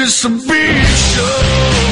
it's a big show.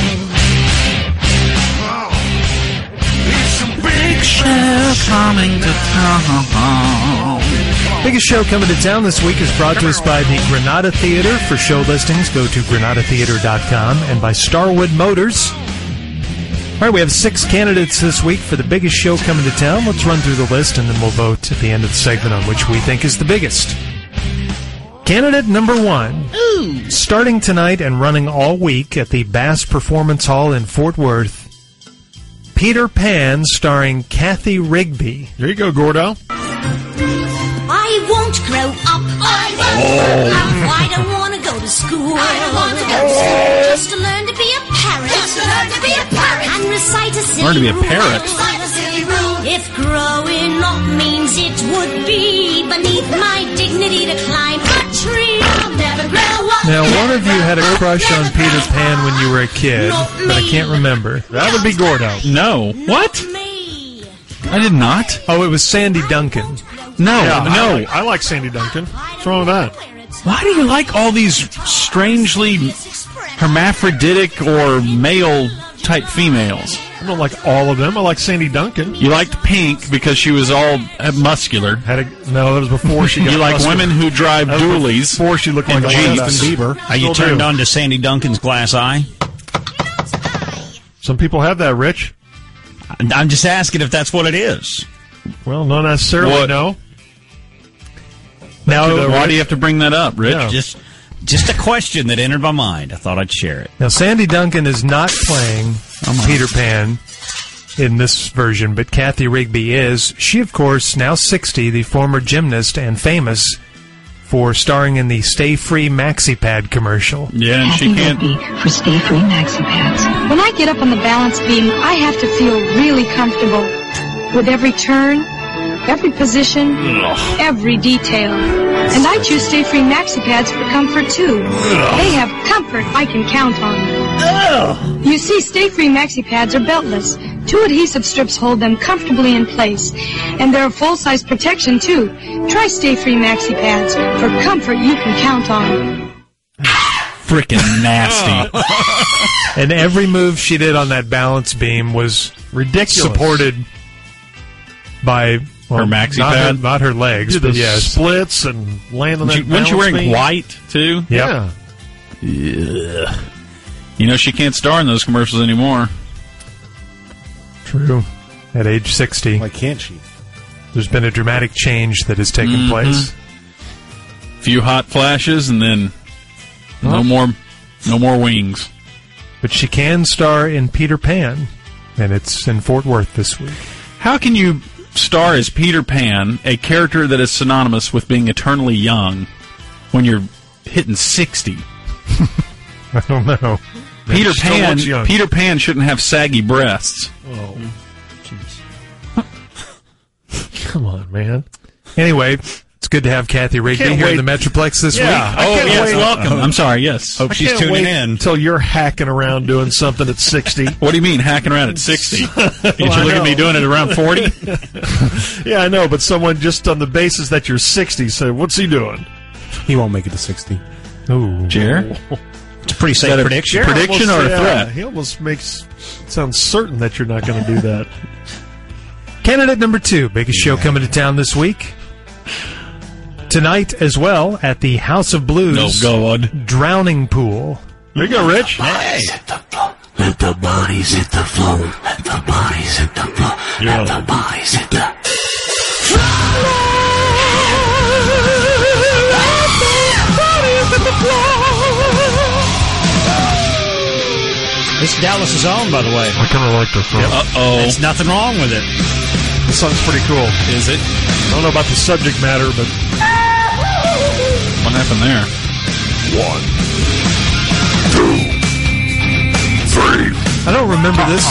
It's a big show coming to town. Biggest show coming to town this week is brought to us by the Granada Theater. For show listings, go to granadatheater.com, and by Starwood Motors. All right, we have 6 candidates this week for the biggest show coming to town. Let's run through the list, and then we'll vote at the end of the segment on which we think is the biggest. Candidate number 1. Ooh. Starting tonight and running all week at the Bass Performance Hall in Fort Worth, Peter Pan, starring Kathy Rigby. There you go, Gordo. I won't grow up. I don't want to go to school. Just to learn to be a parrot. And recite a silly Learn to be a parrot. If growing up means it would be beneath my dignity to climb a tree, I'll never grow up. Now, one of you had a crush on Peter Pan when you were a kid, but I can't remember. That would be Gordo. No. What? I did not. Oh, it was Sandy Duncan. No, Yeah, no. I like Sandy Duncan. What's wrong with that? Why do you like all these strangely hermaphroditic or male-type females? I don't like all of them. I like Sandy Duncan. You liked Pink because she was all muscular. No, that was before she got You like muscular. women who drive That was dualies. before she looked like and a Jeeps. Justin Bieber. Are you Still turned do. on to Sandy Duncan's glass eye? Some people have that, Rich. I'm just asking if that's what it is. Well, not necessarily, What? no. Now, Why do you have to bring that up, Rich? Yeah. Just a question that entered my mind. I thought I'd share it. Now, Sandy Duncan is not playing Peter Pan in this version, but Kathy Rigby is. She, of course, now 60, the former gymnast and famous for starring in the Stay Free Maxi Pad commercial. Yeah, and she can't. For Stay Free Maxi Pads. When I get up on the balance beam, I have to feel really comfortable with every turn, every position, every detail. And I choose Stay Free Maxi Pads for comfort, too. They have comfort I can count on. You see, Stay Free Maxi Pads are beltless. 2 adhesive strips hold them comfortably in place. And they're a full-size protection, too. Try Stay Free Maxi Pads for comfort you can count on. Freaking nasty. And every move she did on that balance beam was Ridiculous. supported by Her maxi not pad? not her legs, Did but the yes. splits and land on that Wasn't she wearing balance beam. white, too? Yep. Yeah. You know, she can't star in those commercials anymore. True. At age 60, Why can't she? there's been a dramatic change that has taken place. Few hot flashes, and then no more wings. But she can star in Peter Pan, and it's in Fort Worth this week. How can you star as Peter Pan, a character that is synonymous with being eternally young, when you're hitting 60? I don't know. Peter still Pan. looks young. Peter Pan shouldn't have saggy breasts. Oh. Come on, man. Anyway, it's good to have Kathy Rigby Can't here in wait. the Metroplex this Yeah. week. I can't yes, wait. welcome. I'm sorry, yes. Hope she's Can't tuning wait in. until you're hacking around doing something at 60. What do you mean, hacking around at 60? Did you I look at me know. doing it around 40? Yeah, I know, but someone just on the basis that you're 60 said, what's he doing? He won't make it to 60. Ooh. Jer? It's a pretty safe Is that a prediction. prediction or a threat? He almost makes it sound certain that you're not going to do that. Candidate number 2, biggest show coming to town this week. Tonight as well at the House of Blues No, God. Drowning Pool. There you go, Rich. Hey. Let the bodies hit the floor. Let the bodies hit the floor. Let the bodies hit the This Dallas is on, by the way. I kind of like this song. Uh-oh. There's nothing wrong with it. This song's pretty cool. Is it? I don't know about the subject matter, but What happened there? 1, 2, 3, I don't remember this.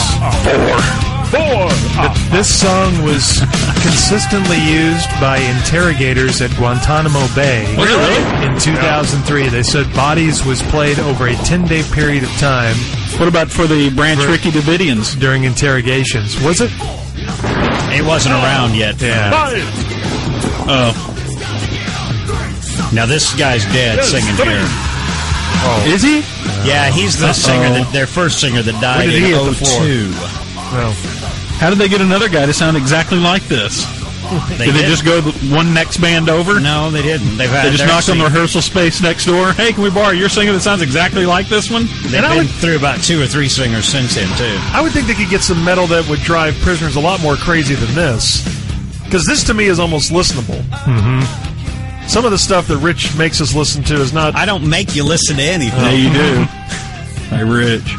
4. This song was consistently used by interrogators at Guantanamo Bay. Was it really? In 2003, they said Bodies was played over a 10-day period of time What about for the Branch Rickey Davidians? during interrogations. Was it? It wasn't around yet. Yeah. Oh. Now this guy's dead singing here. Is he? Yeah, he's the singer, their first singer that died When did in he hit the floor? 2002. Well, How did they get another guy to sound exactly like this? Did they just go one next band over? No, they didn't. They just knocked on the rehearsal space next door. Hey, can we borrow your singer that sounds exactly like this one? They've been through about 2 or 3 singers since then, too. I would think they could get some metal that would drive prisoners a lot more crazy than this. Because this, to me, is almost listenable. Mm-hmm. Some of the stuff that Rich makes us listen to is not... I don't make you listen to anything. Yeah, you do. Hey, Rich.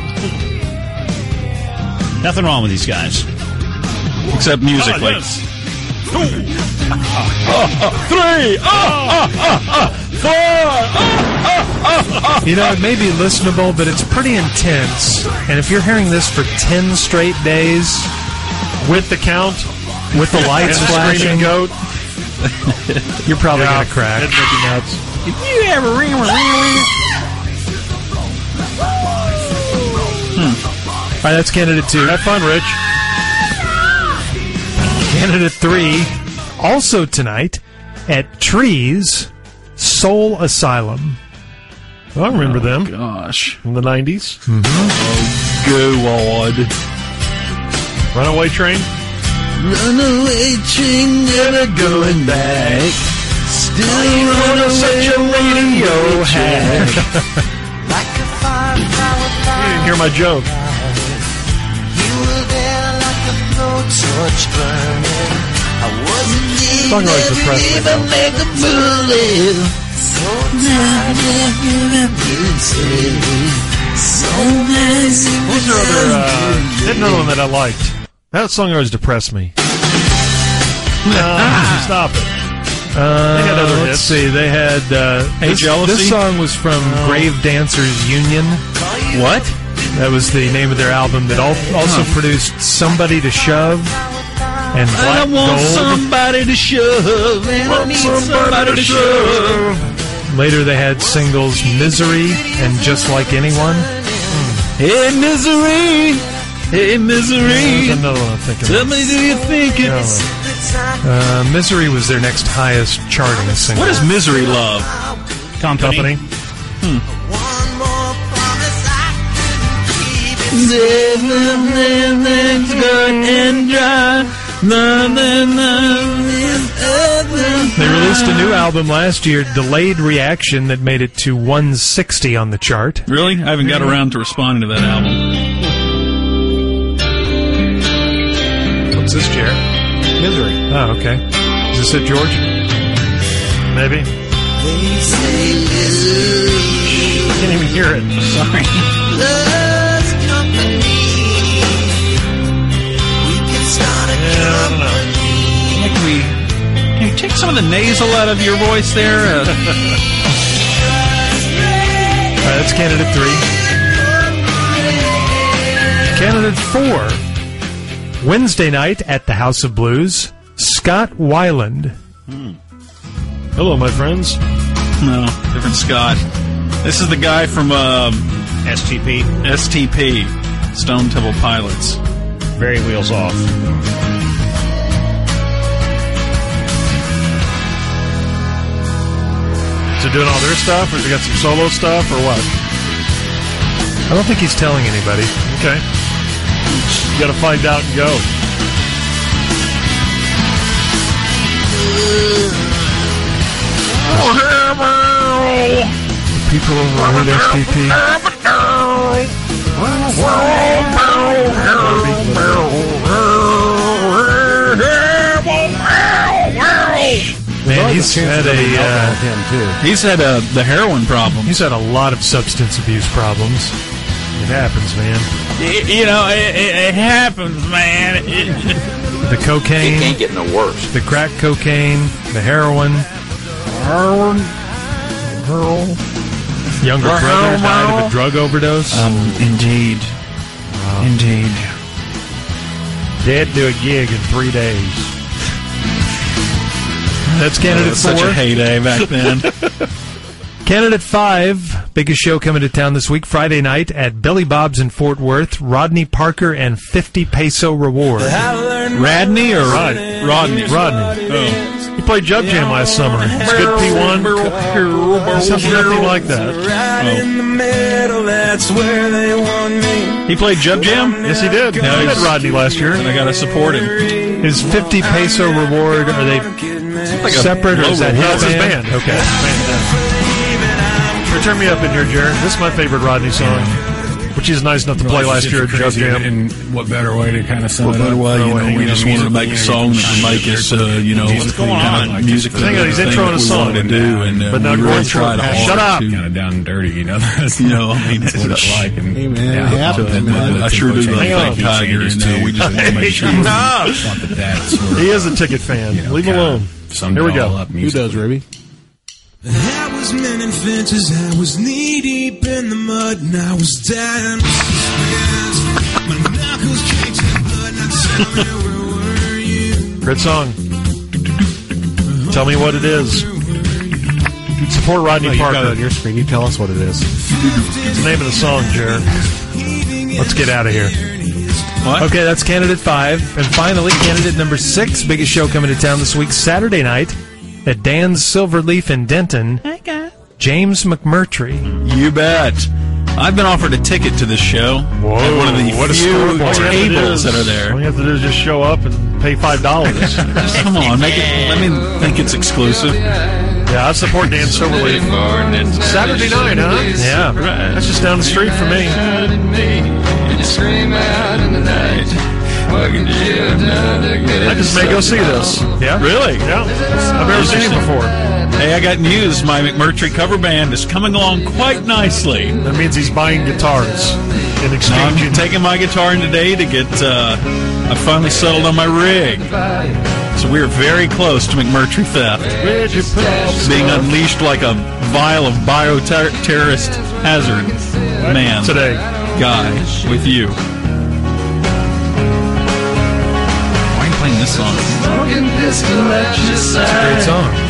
Nothing wrong with these guys. Except musically. 3, 4. You know, it may be listenable, but it's pretty intense. And if you're hearing this for 10 straight days, With the count, with the lights and the flashing, screaming goat, you're probably going to crack. it'd make you nuts. If you have a ring. All right, that's candidate 2. Have fun, Rich. Candidate 3, also tonight at Trees Soul Asylum. I remember them Gosh. in the 90s. Go on. Runaway Train. Runaway train, never going back. Still run away, radio hack. Like a firefly You didn't hear my joke. you were there like a blowtorch burning. I wasn't Song always depressed me, though. make a bullet. So tired of you so nice. Who's their other, hit another one that I liked. That song always depressed me. No, stop it. They had other Let's hits. see. They had this Jealousy? song was from Grave Dancers Union. What? That was the name of their album that also produced Somebody to Shove and Black Gold. somebody to shove. And I need somebody to shove. Later they had singles Misery and Just Like Anyone. Hey, misery. Hey, misery. There's another one I'm thinking Tell of. me, do you think it's... Misery was their next highest charting single. What is Misery Love? Company. Everything's good and dry. They released a new album last year, Delayed Reaction, that made it to 160 on the chart. Really? I haven't got around to responding to that album. What's this, chair? Misery. Oh, okay. Is this it, George? Maybe. Can't even hear it. Sorry. Yeah, I don't know. Can you take some of the nasal out of your voice there? All right, that's candidate 3. Candidate 4. Wednesday night at the House of Blues, Scott Weiland. Hello, my friends. No, different Scott. This is the guy from STP. STP, Stone Temple Pilots. Very wheels off. Is he doing all their stuff, or has he got some solo stuff, or what? I don't think he's telling anybody. Okay. You got to find out and go. People over at STP. Man, he's had the heroin problem. He's had a lot of substance abuse problems. It happens, man. It happens, man. The cocaine, It can't get no worse. the crack cocaine, the heroin. Younger brother died of a drug overdose. Indeed. Indeed. Dad do a gig in 3 days. That's candidate 4. Such a heyday back then. Candidate 5, biggest show coming to town this week, Friday night at Billy Bob's in Fort Worth. Rodney Parker and 50 peso reward. Radney or Rodney? Rodney. Oh. He played Jug Jam last summer. It's good P1. Sounds nothing like that. He played Jug Jam? Yes, he did. No, He had Rodney last year. I gotta support him. His 50 peso reward, are they Like separate or is that That's his band. Okay. Here, turn me up in here, Jared. This is my favorite Rodney song, which he's nice enough to play last year at Jug Jam. And what better way to kind of sum it up? We just wanted to make a song that would make us, What's going on? music. Hang on, he's introing a song. To do, and But now we go really and tried hard shut up. to- kind of down and dirty, you know. That's what it's like. And, Hey, man, it happens, man. I sure do Hang on. like Tiger, and we just want to make sure. not that that's sort of, He is a Ticket fan. Leave him alone. Here we go. Who does, Ribby? I was mending fences, I was knee deep in the mud, and I was dying with suspense. My knuckles caked in blood, and I tell me where were you? Great song. Tell me what it is. Support Rodney No, you got it Parker. on your screen. You tell us what it is. It's the name of the song, Jared. Let's get out of here. What? Okay, that's candidate 5. And finally, candidate number 6, biggest show coming to town this week, Saturday night at Dan's Silverleaf in Denton. James McMurtry. You bet. I've been offered a ticket to this show. Whoa, At one of the what a few scoreboard. tables that are there. All you have to do is just show up and pay $5. Come on, make it. Let me think it's exclusive. Yeah, I support Dan Silverleaf. Saturday night, huh? Yeah. That's just down the street from me. I just may go see this. Yeah? Really? Yeah. I've never seen him before. Hey, I got news. My McMurtry cover band is coming along quite nicely. That means he's buying guitars in I'm exchange. taking my guitar in today to get. I finally settled on my rig, so we are very close to McMurtry theft being unleashed like a vial of bioterrorist hazard. Man, Today. guy with you. Why are you playing this song? It's a great song.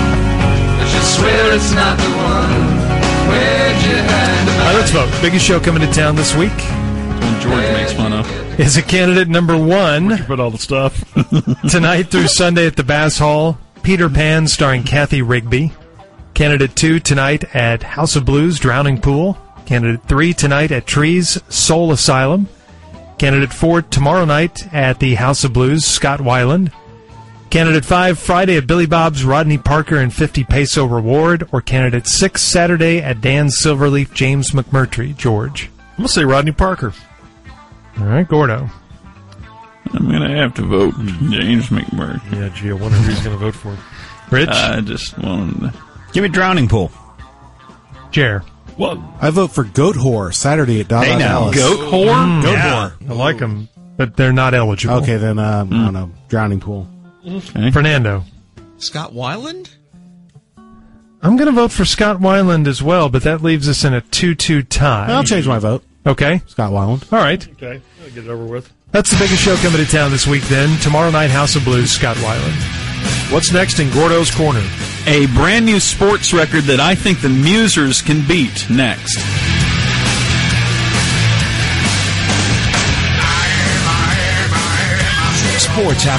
All right, let's vote. Biggest show coming to town this week One George makes fun of. is a candidate number 1. Put all the stuff. Tonight through Sunday at the Bass Hall, Peter Pan starring Kathy Rigby. Candidate 2 tonight at House of Blues, Drowning Pool. Candidate 3 tonight at Trees, Soul Asylum. Candidate 4 tomorrow night at the House of Blues, Scott Weiland. Candidate 5 Friday at Billy Bob's, Rodney Parker and 50 peso reward. Or candidate 6 Saturday at Dan's Silverleaf, James McMurtry, George. I'm going to say Rodney Parker. All right, Gordo. I'm gonna have to vote James McMurtry. Yeah, gee, I wonder who he's going to vote for. Rich? I just wanted to. Give me Drowning Pool. Jer. I vote for Goat Whore Saturday at Dada Dallas. Goat whore? Goat Yeah, Whore. I like them, but they're not eligible. Okay, then I don't know. Drowning Pool. Fernando. Scott Weiland? I'm going to vote for Scott Weiland as well, but that leaves us in a 2-2 tie. I'll change my vote. Okay. Scott Weiland. All right. Okay, I'll get it over with. That's the biggest show coming to town this week then. Tomorrow night, House of Blues, Scott Weiland. What's next in Gordo's Corner? A brand new sports record that I think the Musers can beat next. Sports